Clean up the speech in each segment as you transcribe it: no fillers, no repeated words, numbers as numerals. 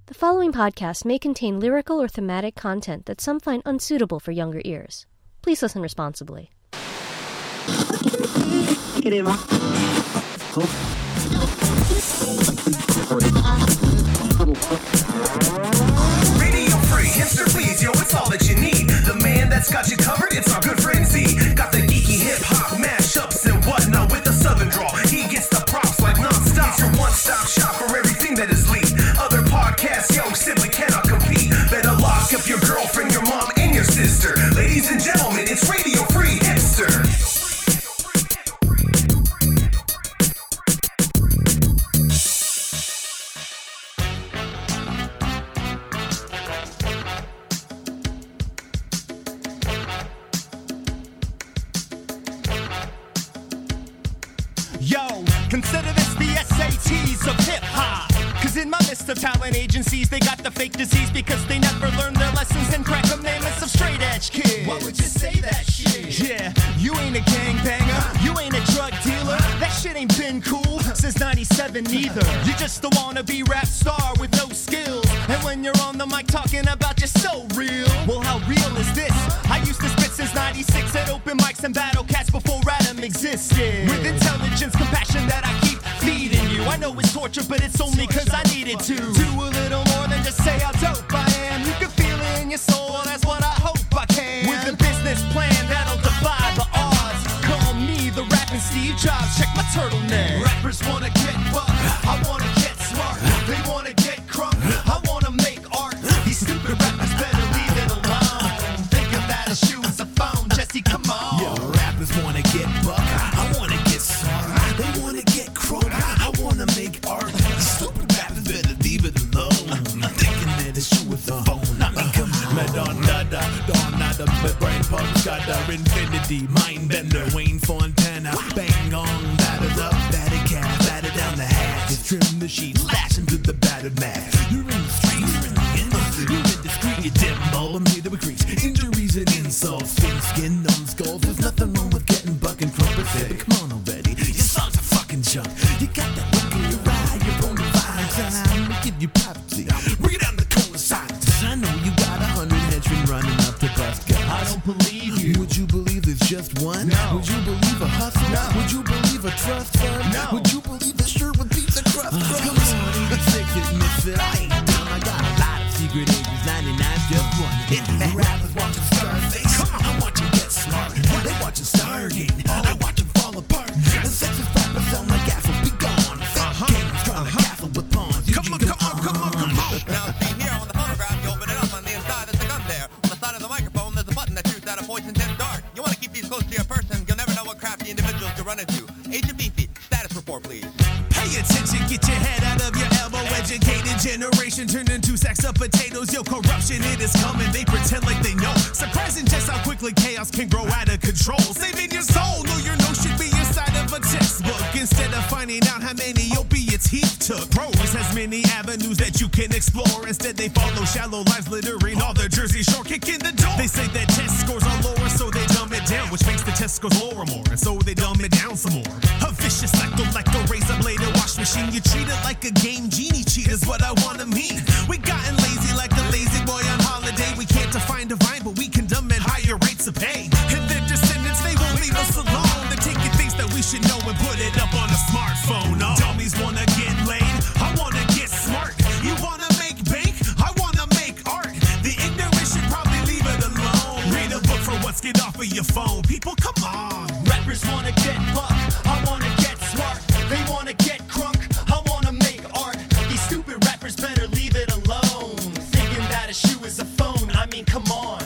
The following podcast may contain lyrical or thematic content that some find unsuitable for younger ears. Please listen responsibly. Radio Free, hipster please, yo, it's all that you need. The man that's got you covered, it's our good friend Z. Got the geeky hip-hop mashups and whatnot with the southern drawl. He gets the props like non-stop. It's your one-stop shop for everything that is lead. Other podcasts, yo, simply cannot compete. Better lock up your girlfriend, your mom, and your sister. Ladies and gentlemen, it's Radio Free Hipster. Consider this the SATs of hip-hop. Cause in my list of talent agencies, they got the fake disease because they never learned their lessons and crack commandments of straight edge kids. Why would you say that shit? Yeah, you ain't a gangbanger, you ain't a drug dealer. That shit ain't been cool since 97 neither. You just a wannabe rap star with no skills. And when you're on the mic talking about you're so real. Well, how real is this? I used to spit since 96 at open mics and battle cats before Radom existed. With intelligence, compassion that I keep feeding you. I know it's torture, but it's only cause I needed to do a little more than just say how dope I am. You can feel it in your soul, that's what I hope I can. With a business plan that'll defy the odds. Call me the rapping Steve Jobs, check my turtleneck. Rappers wanna get buck, I wanna get smart. They wanna get crunk, I wanna make art. These stupid rappers better leave it alone. Think about a shoe as a phone, Jesse, come on. Yo, rappers wanna get buck, I wanna get smart. They wanna get crunk, I wanna make art. These stupid rappers better leave it alone. Thinking that a shoe is a phone, I mean come on. Madonna, Donada, my brain pumps got the infinity, mind bender, Wayne Fontana, bang on, batters up, batted calf, batted down the hatches, trim the sheets, lash into the battered mat. You're in the street, you're in the industry, you're indiscreet, you dim bulb, I'm here to increase injuries and insults, thin skin, numb skulls. There's nothing wrong with getting buck and trumpet, but come on already, your songs are fucking junk. You got that look in your eye, you're on the vibe, I'm gonna give you privacy. Bring it down the corner side. I know you got 100 henchmen running up to bust guns. I don't believe you. Would you believe there's just one? No. Would you believe a hustle? No. Would you believe a trust fund? No. Would you believe a shirt with beats and trust funds? Come on, even six admits that I ain't dumb. I got a lot of secret agents, 99's just one. The rappers watching Scarface. I watch them get smart. They watching Stargate. I watch them fall apart. And sexist rappers sound like assholes. Be gone. Games trying to castle with pawns. Come on. Now, see here on the photograph, you open it up on the inside, there's a gun there. On the side of the microphone, there's a button that shoots out a poison-tipped dart. You want to keep these close to your person, you'll never know what crafty individuals you run into. Agent Beefy, status report, please. Pay attention, get your head out of your elbow. Educated generation turned into sacks of potatoes. Yo, corruption, it is coming. They pretend like they know. Surprising just how quickly chaos can grow out of control. Saving your soul, know your no should be inside of a textbook. Instead of finding out how many opiates he took. Rose has many avenues that you can explore. Instead, they follow shallow lives, littering all the Jersey Shore, kicking the door. They say that test scores are lower, so they dumb it down, which makes the test scores lower more, and so they dumb it down some more. A vicious cycle like a razor blade and wash machine. You treat it like a game, genie cheat is what I wanna mean. We gotten lazy like a lazy boy on holiday. We can't define divine, but we condemn at higher rates of pay. And their descendants, they won't leave us alone. They're taking things that we should know and put it up on a smartphone. Oh. Dummies wanna get laid, I wanna get smart. You wanna make bank, I wanna make art. The ignorant should probably leave it alone. Read a book for once, get off of your phone. People, come on. Rappers wanna get buck, I wanna get smart. They wanna get crunk, I wanna make art. These stupid rappers better leave it alone. Thinking that a shoe is a phone, I mean, come on.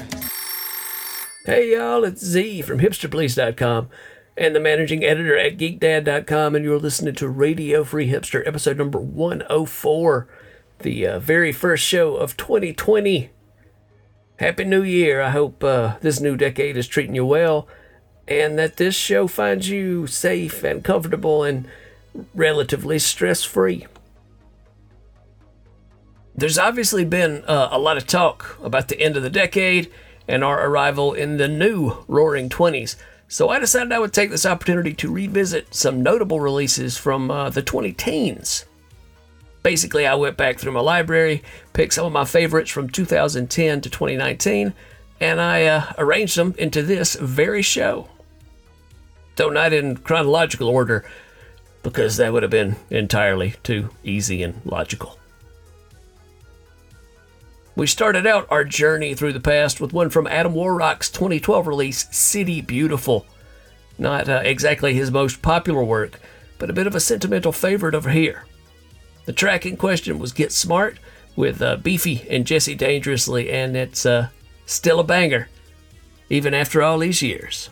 Hey y'all, it's Z from hipsterpolice.com and the managing editor at geekdad.com, and you're listening to Radio Free Hipster, episode number 104, the very first show of 2020. Happy New Year. I hope this new decade is treating you well, and that this show finds you safe and comfortable and relatively stress-free. There's obviously been a lot of talk about the end of the decade and our arrival in the new Roaring 20s. So I decided I would take this opportunity to revisit some notable releases from the 2010s. Basically, I went back through my library, picked some of my favorites from 2010 to 2019, and I arranged them into this very show. Though not in chronological order, because that would have been entirely too easy and logical. We started out our journey through the past with one from Adam Warrock's 2012 release, City Beautiful. Not exactly his most popular work, but a bit of a sentimental favorite over here. The track in question was Get Smart with Beefy and Jesse Dangerously, and it's still a banger, even after all these years.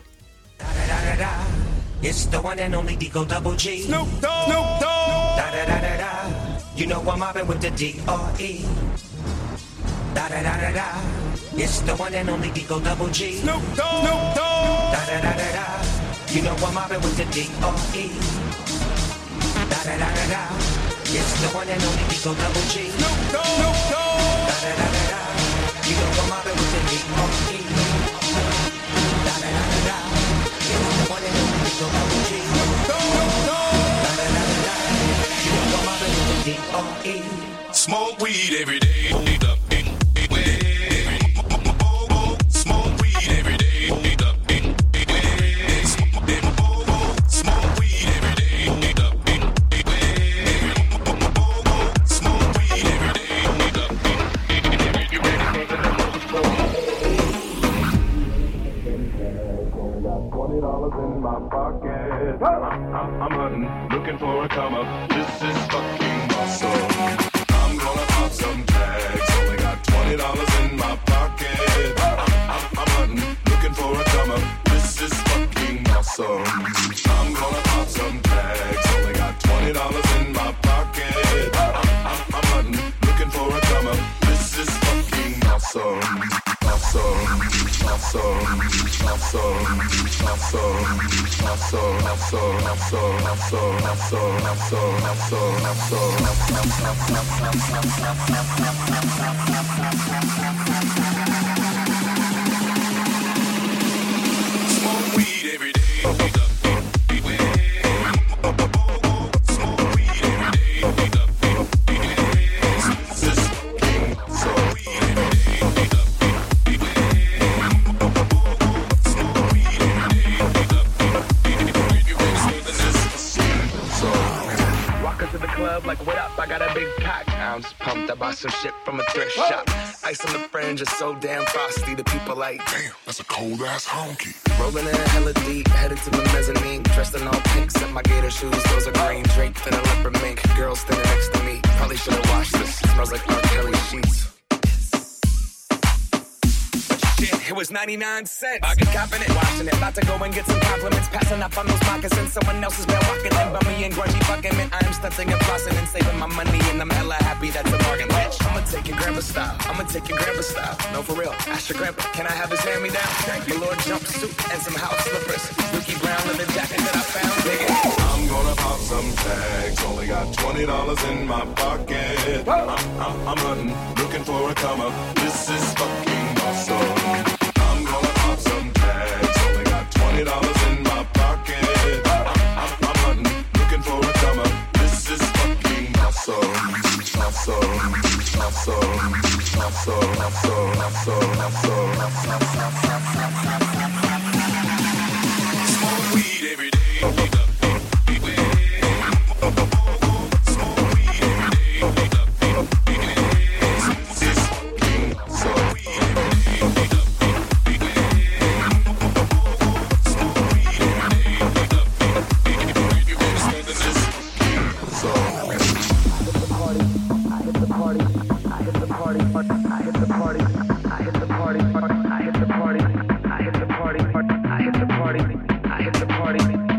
It's the one and only Digo Double G. Snoop Dogg. Snoop Dogg. Da da da da da. You know I'm mobbing with the D-R-E. Da da da da da. It's the one and only Digo Double G. Snoop Dogg. Snoop Dogg. Da da da da da. You know I'm mobbing with the D-R-E. Da da da da da. It's the one and only Digo Double G. Snoop Dogg. Snoop Dogg. Da da da da da. You know I'm mobbing with the D-R-E. Da da da da da. It's the one and only Digo Double G. Snoop Dogg. Da da da da da. You know I'm mobbing with the D-R-E. Smoke weed every day. Smoke weed every day. Smoke weed every day. Smoke weed every day. You ready for the $20 in my pocket. I'm hunting, looking for a come up. This is fucking awesome. I'm gonna pop some tags. Only got $20 in my pocket. I'm hunting, looking for a come up. This is fucking awesome. I'm gonna pop some tags. Only got $20 in my pocket. I'm hunting, looking for a come up. This is fucking awesome. Awesome, awesome, awesome, awesome, awesome, awesome, awesome, awesome, awesome, awesome. Smoke weed every day. Like, what up? I got a big pack. I'm just pumped. I bought some shit from a thrift shop. Ice on the fringe is so damn frosty. The people like, damn, that's a cold ass honky. Rolling in hella deep, headed to the mezzanine. Dressed in all pink, set my gator shoes. Those are green, draped in a leopard mink. Girl standing next to me. Probably should have washed this. Smells like R. Kelly sheets. It was 99 cents. I get copping it, washing it. About to go and get some compliments. Passing up on those moccasins. Someone else has been walking in. Bummy and grungy fucking mint. I am stunting and flossing and saving my money. And I'm hella happy that's a bargain, bitch. I'ma take your grandpa style. I'ma take your grandpa style. No, for real. Ask your grandpa, can I have his hand-me-down? Velour jumpsuit and some house slippers. Dookie brown leather jacket that I found. Dig it. I'm gonna pop some tags. Only got $20 in my pocket. I'm hunting, looking for a come up. This is fucking awesome. I'm gonna pop some tags. Only got $20 in my pocket. I'm hunting, looking for a come up. This is fucking awesome. Awesome. Awesome. Awesome. Awesome. Awesome. Smoke weed every day. I hit the party.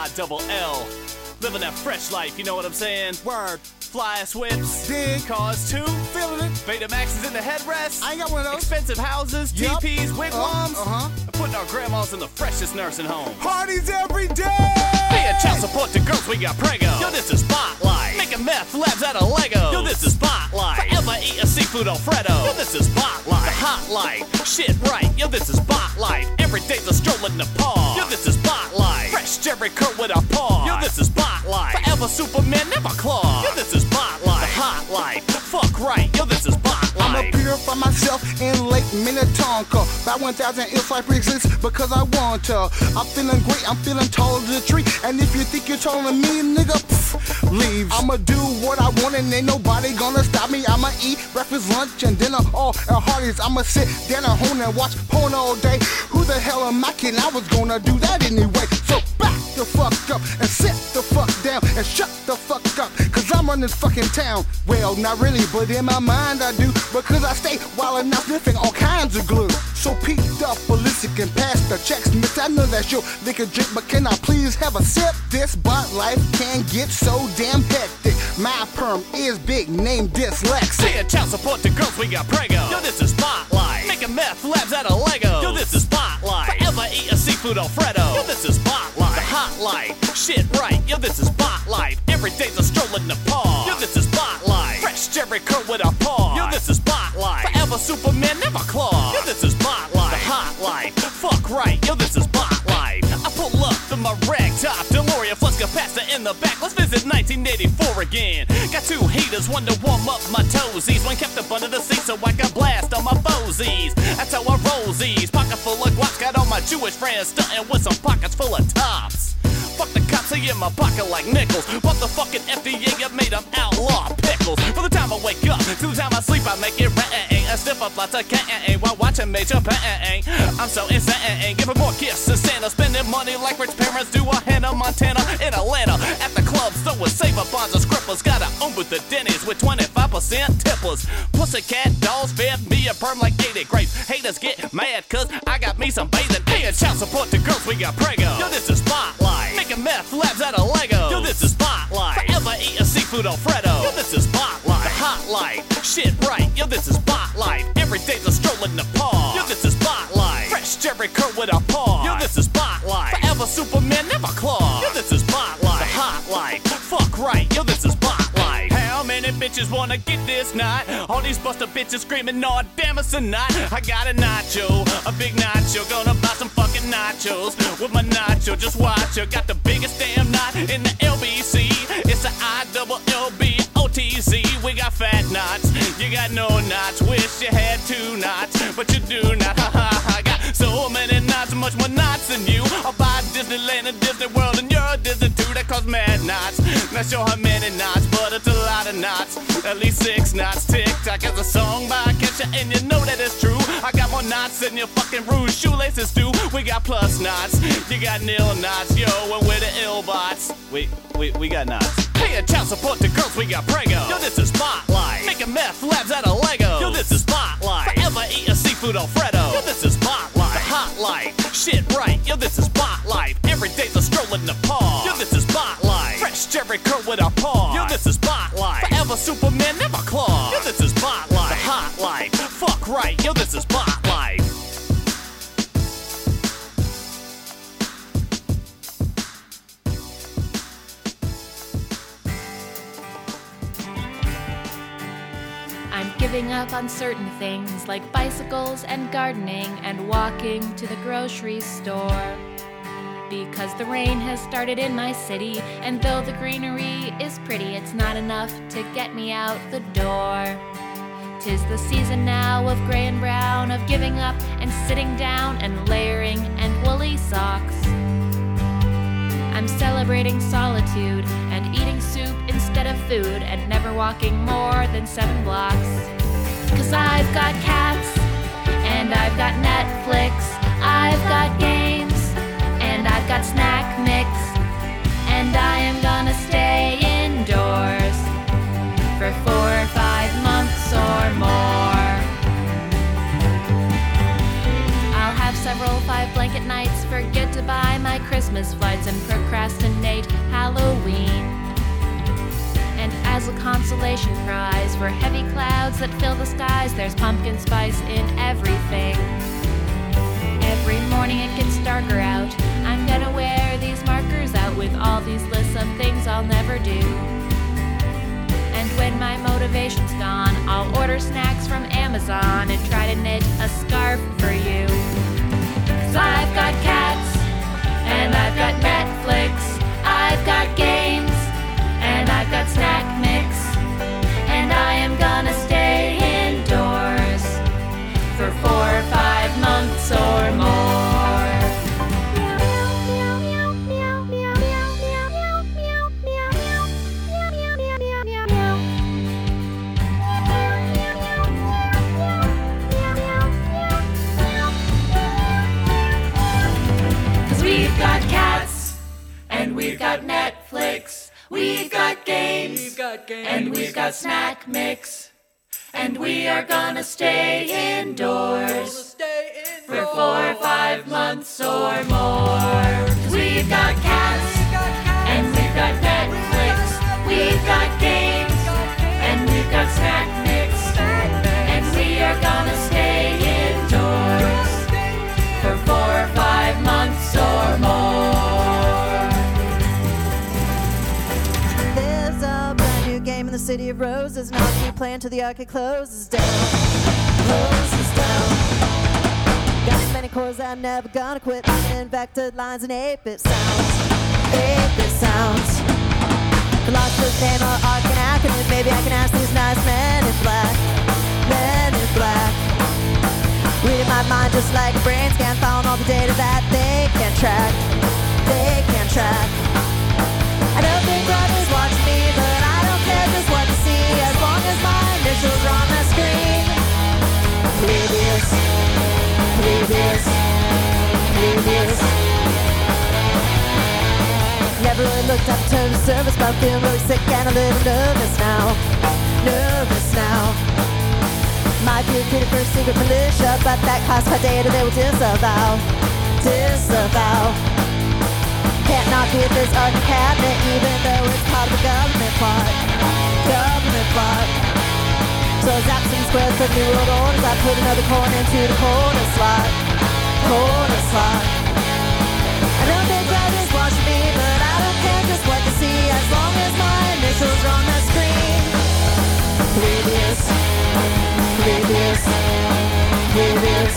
F-I-double-L. Living that fresh life, you know what I'm saying? Word. Fly-ass whips, Dig. cars too, Feeling it. Betamaxes in the headrest, I ain't got one of those. expensive houses, Yup. teepees, wigwams, Uh-huh. putting our grandmas in the freshest nursing home. Parties every day. Paying child support to girls, we got prego. Yo, this is Spotlight. Making meth labs out of Legos. Yo, this is Spotlight. Forever eating seafood Alfredo. Yo, this is Spotlight. The hot light. Shit right. Yo, this is Spotlight. Every day's a stroll in the park. Yo, this is Spotlight. Fresh Jerry Kurt with a paw. Yo, this is Spotlight. Forever Superman, never Clark. Yo, this is Spotlight. The hot light. Fuck right. Yo, this is Spotlight. I'ma purify myself in Lake Minnetonka. By 1,000 ills life exists because I want to. I'm feeling great, I'm feeling taller than a tree. And if you think you're taller than me, nigga, leave. I'ma do what I want and ain't nobody gonna stop me. I'ma eat breakfast, lunch, and dinner all at Hardee's. I'ma sit down at home and watch porn all day. Who the hell am I kidding? I was gonna do that anyway. So back the fuck up and sit the fuck down and shut the fuck up. Cause I'm running this fucking town. Well, not really, but in my mind I do. Because I stay wild enough sniffing all kinds of glue. So peep up, ballistic, and pass the checks. Miss, I know that's your liquor drink, but can I please have a sip? This bot life can get so damn hectic. My perm is big, name dyslexic. Paying child support to girls, we got prego. Yo, this is Spotlight. Making meth labs out of Legos. Yo, this is Spotlight. Forever eating seafood Alfredo. Yo, this is Spotlight. The hot light. Shit right. Yo, this is Spotlight. Every day's a stroll in the park. Yo, this is Spotlight. Fresh Jerry Kurt with a paw. Yo, this is Spotlight. Forever Superman, never Clark. Yo, this is Spotlight. The hot light. Fuck right. Yo, this is Spotlight. I pull up in my rag top DeLorean, flux capacitor in the back. Let's visit 1984 again. Got two heaters, one to warm up my toesies. One kept up under the seat so I can blast on my foesies. That's how I roll these. Pocket full of guaps, got all my Jewish friends stunting with some pockets full of tops. Fuck the cops, they in my pocket like nickels. Fuck the fucking FDA, I made them outlaw pickles. From the time I wake up to the time I sleep, I make it rain. I stiff up lots of cane while watching Major Pain. I'm so insane, giving more gifts than Santa. Spending money like rich parents do. A Hannah Montana in Atlanta. At the club, throwing saver bonds and scrippers. Got a own with the Denny's with 25% tippers. Pussycat dolls fed me a perm like 80 grapes. Haters get mad cause I got me some bathing. Paying child support to girls, we got prego. Yo, this is Spotlight. Making meth labs out of Legos. Yo, this is Spotlight. Forever eating seafood Alfredo. Yo, this is Spotlight. The hot light. Shit right. Yo, this is Spotlight. Every day's a stroll in the park. Yo, this is Spotlight. Fresh Jerry Kurt with a paw. Yo, this is Spotlight. Forever Superman, never Clark. Yo, this is Spotlight. The hot light. Fuck right. Yo, this is Spotlight. How many bitches wanna get this night? All these buster bitches screaming, "No, damn it's a night." I got a nacho, a big nacho. Gonna buy some fucking nachos with my nacho. Just watch her. Got the biggest damn knot in the LBC. It's the ILLBOTZ. We got fat knots. You got no knots. Wish you had two knots, but you do not. Ha ha. I got so many knots, much more knots than you. I'll buy Disneyland and Disney World, and you're a Disney too. That cause mad knots. Not sure how many knots, but it's a lot of knots. At least 6 knots. Tick-tock is a song by Kesha, and you know that it's true. I got more knots than your fucking Rouge shoelaces do. We got plus knots. You got nil knots, yo, and we're the ill bots. We got knots. Paying child support to girls, we got prego. Yo, this is Spotlight. Making meth labs out of Legos. Yo, this is Spotlight. Forever eating seafood Alfredo. Yo, this is Spotlight. The hot light. Shit right. Yo, this is Spotlight. Every day's a stroll in the park. Yo, this is Spotlight. Fresh Jerry Kurt with a paw. Yo, this is Spotlight. Forever Superman, never Clark. Yo, this is Spotlight. The hot light. Fuck right. Yo, this is Spotlight. I'm giving up on certain things like bicycles and gardening and walking to the grocery store. Because the rain has started in my city, and though the greenery is pretty, it's not enough to get me out the door. 'Tis the season now of gray and brown, of giving up and sitting down and layering and woolly socks. I'm celebrating solitude and eating soup instead of food and never walking more than 7 blocks. 'Cause I've got cats and I've got Netflix, I've got games and I've got snack mix, and I am gonna stay indoors for 4 or 5 months or more. I'll have several 5 blanket nights, forget to buy my Christmas flights, and procrastinate Halloween. And as a consolation prize for heavy clouds that fill the skies, there's pumpkin spice in everything. Every morning it gets darker out. I'm gonna wear these markers out with all these lists of things I'll never do. And when my motivation's gone, I'll order snacks from Amazon and try to knit a scarf for you. 'Cause I've got cats, and I've got Netflix, I've got games, and I've got snack mix, and I am gonna stay indoors for 4 or 5 months or more. 'Cause we've got cats, and we've got Netflix, we've got games, and we've got snack mix, and we are gonna stay indoors for 4 or 5 months or more. 'Cause we've got cats, and we've got Netflix, we've got games, and we've got snack mix, and we are gonna stay indoors for 4 or 5 months or more. There's a brand new game in the City of Roses. Now keep playing till the arcade closes down. Closes down. Got so many chords I'm never gonna quit. And vectored lines and 8-bit sounds. 8-bit sounds. Philosopher's name or art can acronym. Maybe I can ask these nice men in black. Men in black. Reading my mind just like a brain scan. Found all the data that they can track. They can track. I know Big Brother's watching me, but I don't care just what to see, as long as my initials are on the screen. Previous, previous, previous. Never really looked up to the service, but I'm feeling really sick and a little nervous now. Nervous now. Might be recruited for a secret militia, but that classified data they will disavow. Disavow. Can't not be at this art cabinet, even though it's part of the government plot. Government plot. So I zap some squares for new world orders. I put another coin into the corner slot. Corner slot. I know Big Brother's watching me, but I don't care just what to see, as long as my initials are on the screen. Previous, previous, previous.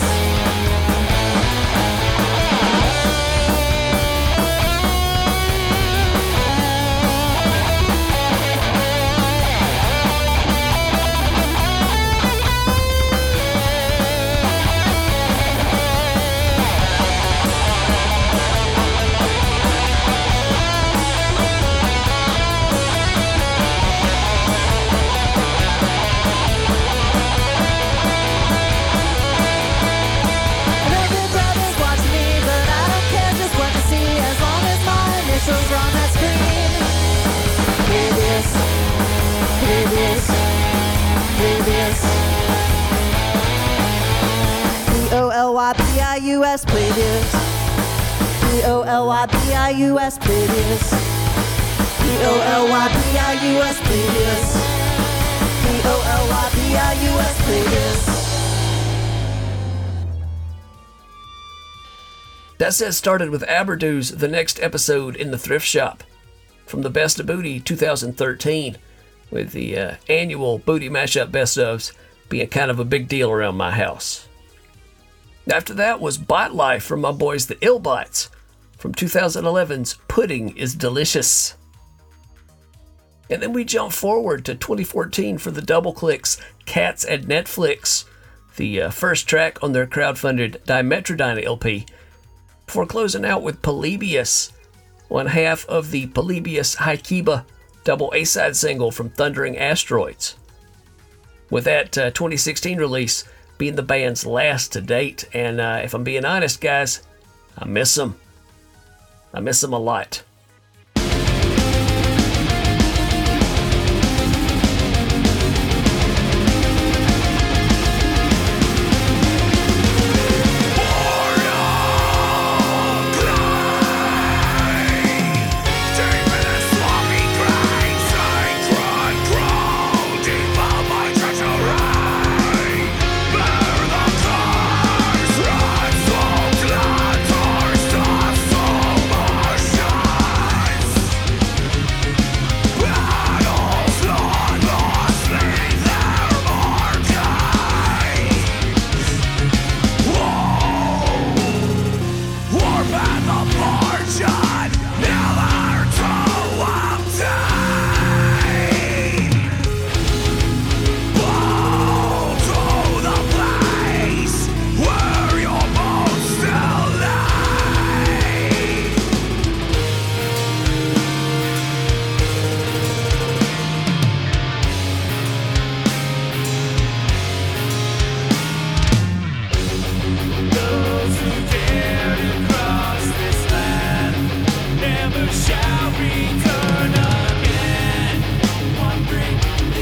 P-O-L-Y-B-I-U-S, previous. P-O-L-Y-B-I-U-S, previous. P-O-L-Y-B-I-U-S, previous. P-O-L-Y-B-I-U-S, previous. That set started with Aberdo's The Next Episode in the Thrift Shop from the Best of Booty 2013, with the annual Booty Mashup Best ofs being kind of a big deal around my house. After that was Bot Life from my boys the Ill Bots from 2011's Pudding is Delicious. And then we jump forward to 2014 for the Double Clicks Cats and Netflix, the first track on their crowdfunded Dimetrodyne LP, before closing out with Polybius, one half of the Polybius Haikiba double A-side single from Thundering Asteroids, with that 2016 release being the band's last to date. And if I'm being honest, guys, I miss them. I miss them a lot.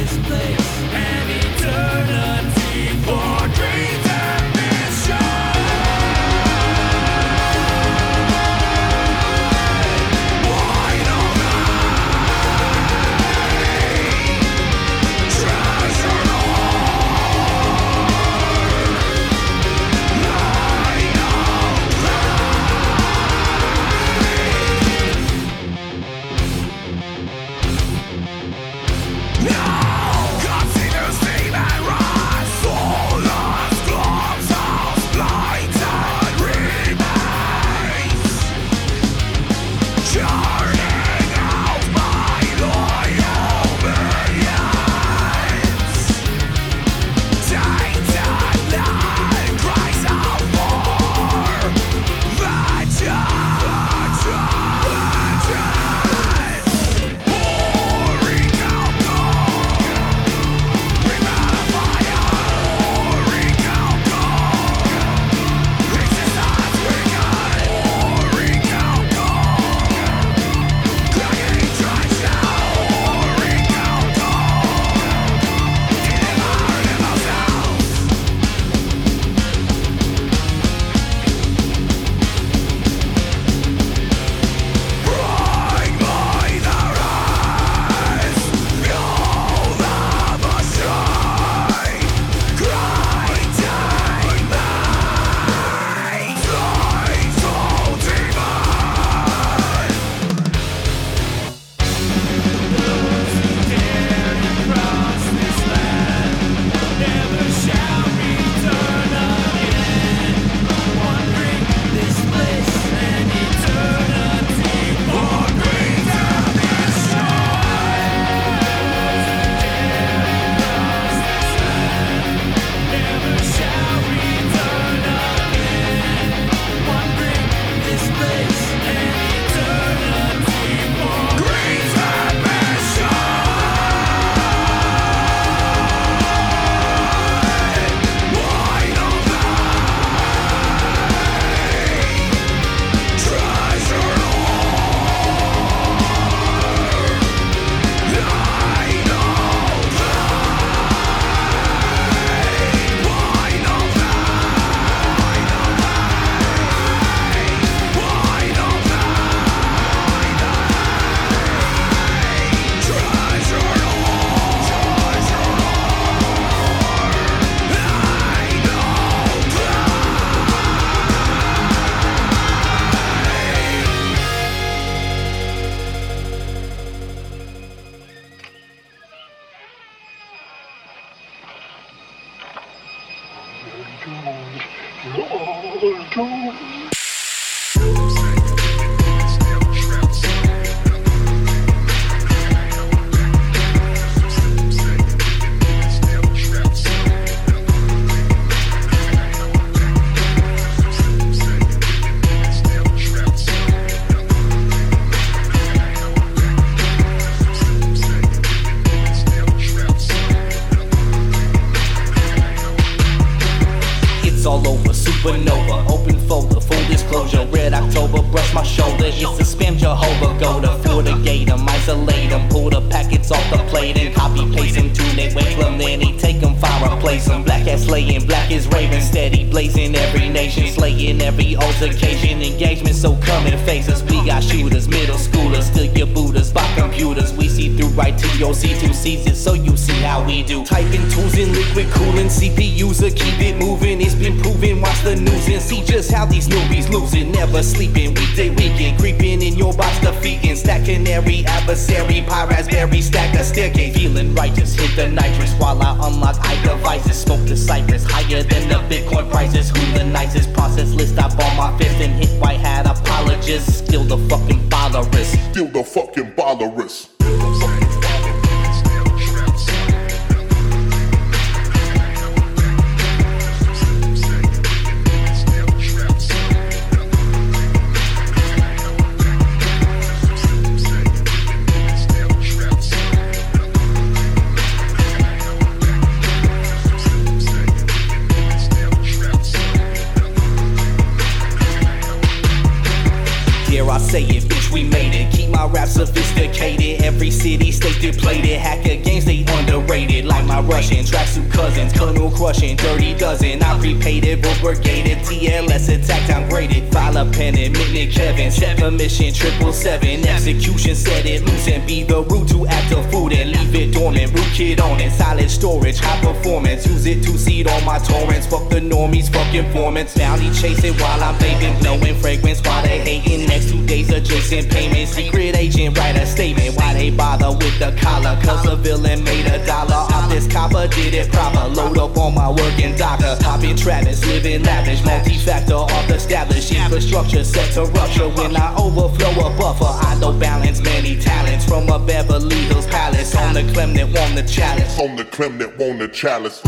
Every city, state depleted, hacker games, they underrated. not rushing. Tracksuit cousins, canoe crushing, dirty dozen. I prepaid it, both were gated. TLS attack downgraded. File a pennant, Mitnick Kevin. Set for mission, 777. Execution set it loose and be the route to active food and leave it dormant. Root kid on it, solid storage, high performance. Use it to seed on my torrents. Fuck the normies, fuck informants. Bounty chasing while I'm vaping, blowing fragrance while they hating. Next 2 days adjacent payment. Secret agent write a statement. Why they bother with the collar? Cause the villain made $1. Off this copper did it proper. Load up on my working docker. Poppin' Travis, living lavish. Multi-factor off established. Infrastructure set to rupture. When I overflow a buffer, I know balance many talents. From a Beverly Hills palace. On the Clem that won the chalice. On the Clem that won the chalice.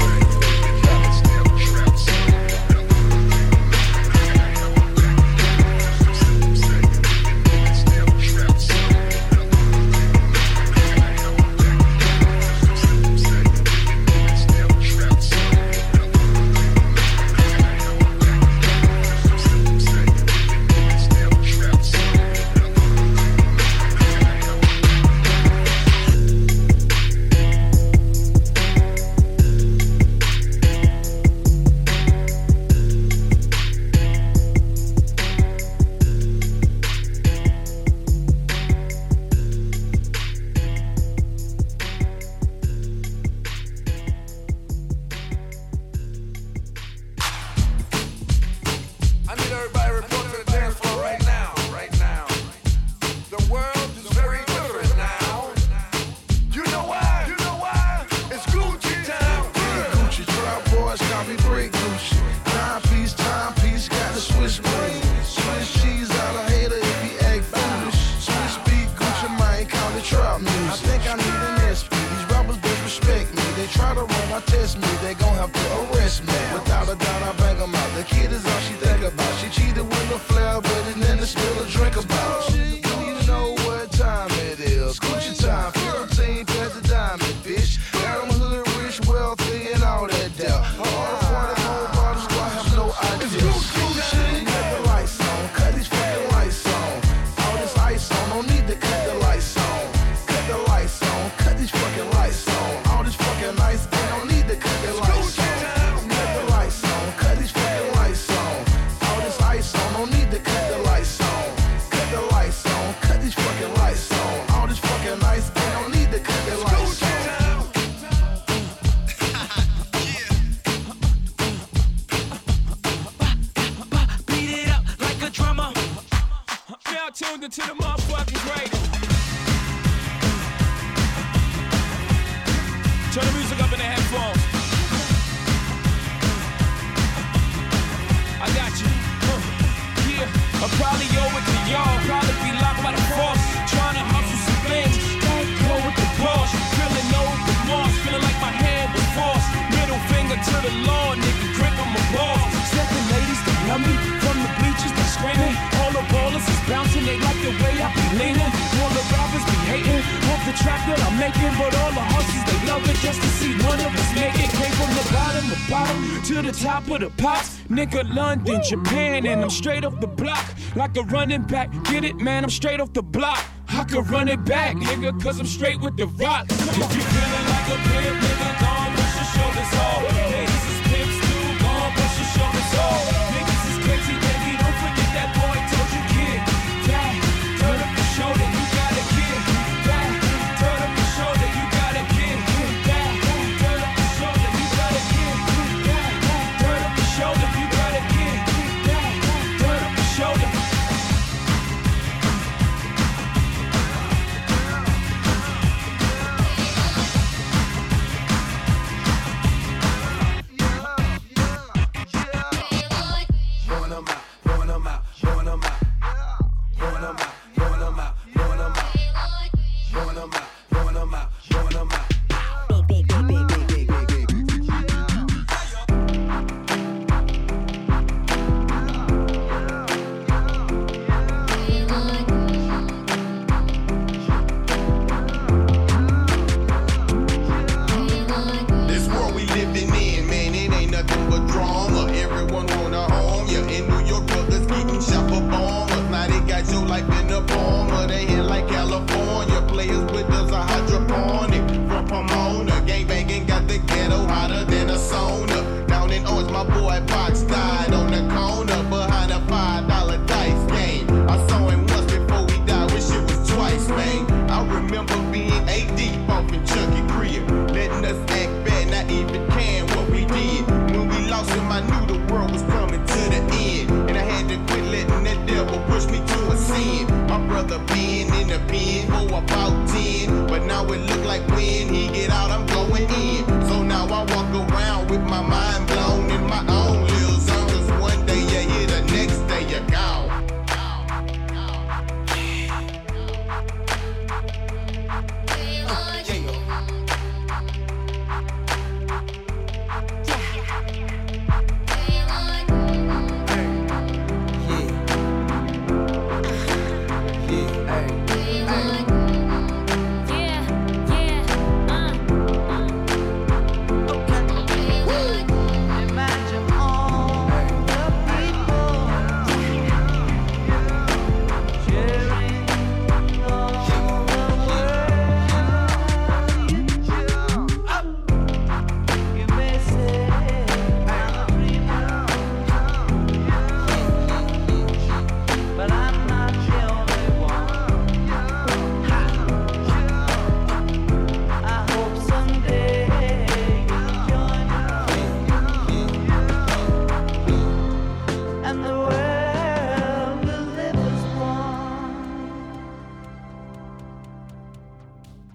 London, Japan, and I'm straight off the block. Like a running back, get it, man, I'm straight off the block. I could run it back, nigga, cause I'm straight with the rock. If you feeling like a pimp, nigga, gon' push your shoulders off. Niggas is pimps too, gon' push your shoulders off. Niggas is crazy, baby, don't forget that boy told you, kid. Dad, turn up your shoulder, you gotta get. Dad, turn up your shoulder, you gotta get. Dad, turn up your shoulder, you gotta get. Dad, turn up your shoulder, you gotta get. Dad, turn up your shoulder.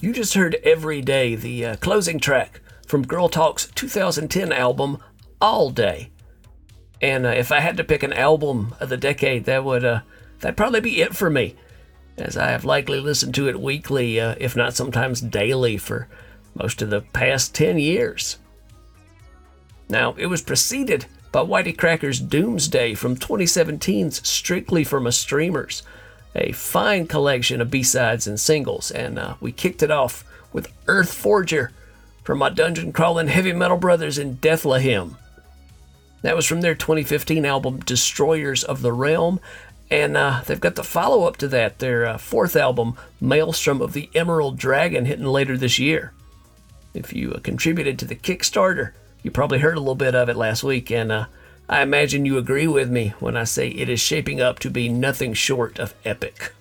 You just heard Every Day, the closing track from Girl Talk's 2010 album, All Day. And if I had to pick an album of the decade, that'd probably be it for me, as I have likely listened to it weekly, if not sometimes daily, for most of the past 10 years. Now, it was preceded by Whitey Cracker's Doomsday from 2017's Strictly from a Streamers, a fine collection of B-sides and singles, and we kicked it off with Earth Forger from my dungeon crawling heavy metal brothers in Bethlehem. That was from their 2015 album Destroyers of the Realm, and they've got the follow-up to that, their fourth album, Maelstrom of the Emerald Dragon, hitting later this year. If you contributed to the Kickstarter, you probably heard a little bit of it last week, and I imagine you agree with me when I say it is shaping up to be nothing short of epic.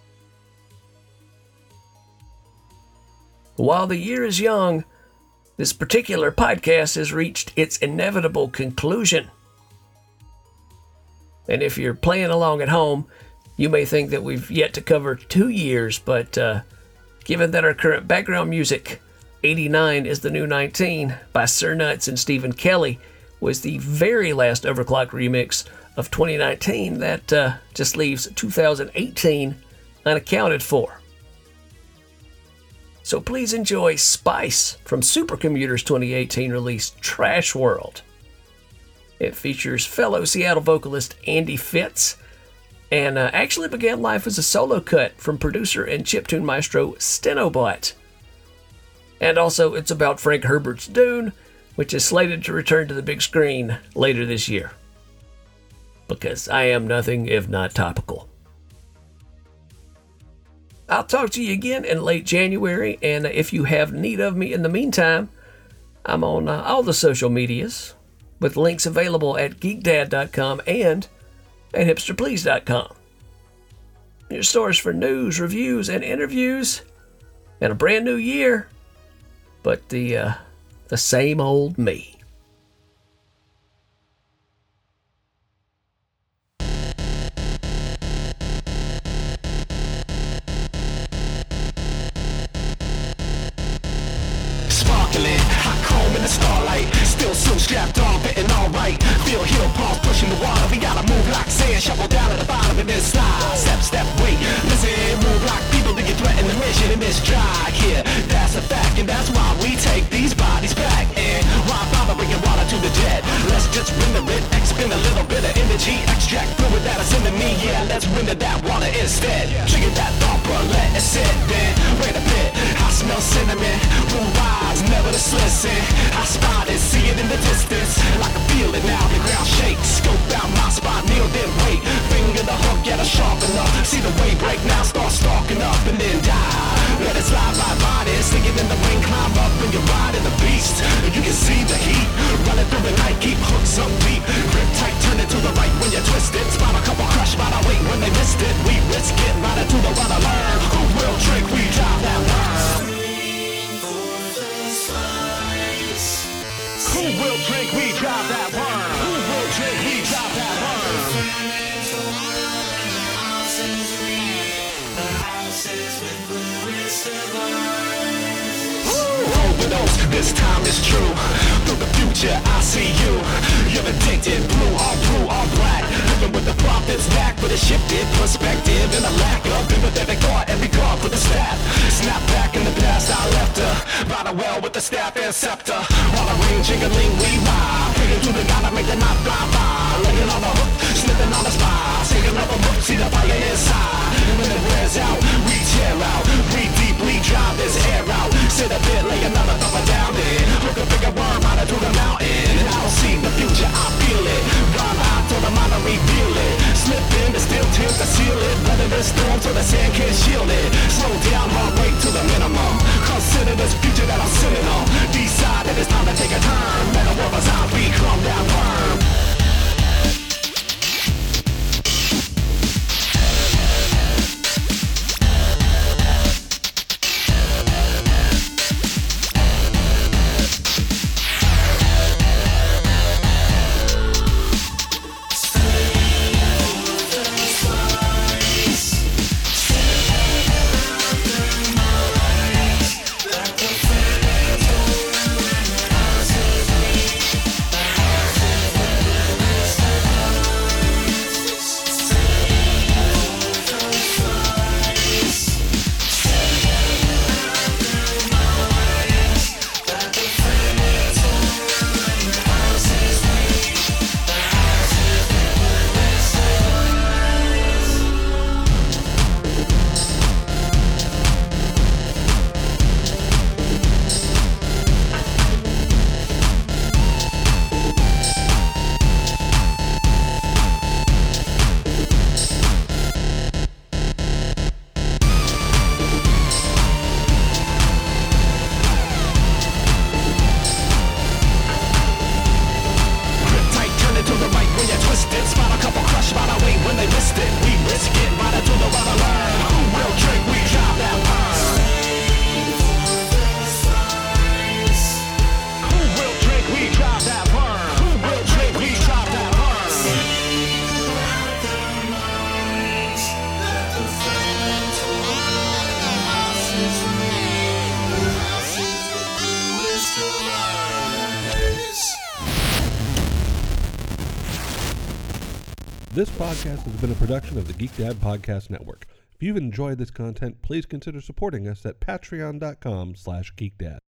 While the year is young, this particular podcast has reached its inevitable conclusion. And if you're playing along at home, you may think that we've yet to cover 2 years, but given that our current background music, 89 is the New 19 by Sir Nuts and Stephen Kelly, was the very last Overclock remix of 2019, that just leaves 2018 unaccounted for. So please enjoy Spice from Supercommuter's 2018 release Trash World. It features fellow Seattle vocalist Andy Fitz, and actually began life as a solo cut from producer and chiptune maestro Stenobot. And also, it's about Frank Herbert's Dune, which is slated to return to the big screen later this year. Because I am nothing if not topical. I'll talk to you again in late January, and if you have need of me in the meantime, I'm on all the social medias, with links available at geekdad.com and at hipsterplease.com. Your source for news, reviews, and interviews, and a brand new year. But the same old me. Sparkling, hot chrome in the starlight. Still so strapped on, fitting alright. Feel heel pumps pushing the water. We gotta move like sand, shovel down at the bottom and then slide. Step, wait, listen, move like people that get threatened the mission in this dry. Yeah, that's a fact, and that's why we take these bodies back. And why bother bringing water to the dead? Let's just render it, expend a little bit of energy, extract fluid that is in me. Yeah, let's render that water instead. Trigger that thought, but let it sit. Then wait a bit, I smell cinnamon. Blue eyes, never to listen. I spot it, see it in the distance. I can feel it now, the ground shakes. Scope out my spot, kneel, then wait. Finger the hook, get a sharp enough. See the wave break now, start stalking up and then die. Let it slide by body, sink it in the rain, climb up and you're riding the beast. You can see the heat, running through the night, keep hooks up deep. Grip tight, turn it to the right when you twist it. Spot a couple crush, spot a wait when they missed it. We risk it, ride it to the water learn. Who will drink, we drive that line. Who will drink, we drive that worm. Who will drink, we drive that worm. Overdose, this time is true. Through the future, I see you. You're addicted, blue, all black. Living with the prophets back with a shifted perspective and a lack of empathetic thought and regard for the staff. Snap back in the past, I left her by the well with the staff and scepter. While the ring jingling, we ride. Praying to the God to make the night fly by. Laying on the hook, sniffing on the spine. Sing another look, see the fire inside. And when it wears out, we tear out. Breathe deeply, drive this air out. Sit a bit, lay another thumper down there. Hook a bigger worm out into the mountain. And I don't see the future, I feel it. Rhyme out till the mind I reveal it. Slip in, the steel tends to seal it. Weather the storm so the sand can't shield it. Slow down, heart rate to the minimum. Consider this future that I'm sitting on. Decide that it's time to take a turn. Metamorphose, I'll become that worm. This podcast has been a production of the Geek Dad Podcast Network. If you've enjoyed this content, please consider supporting us at patreon.com/geekdad.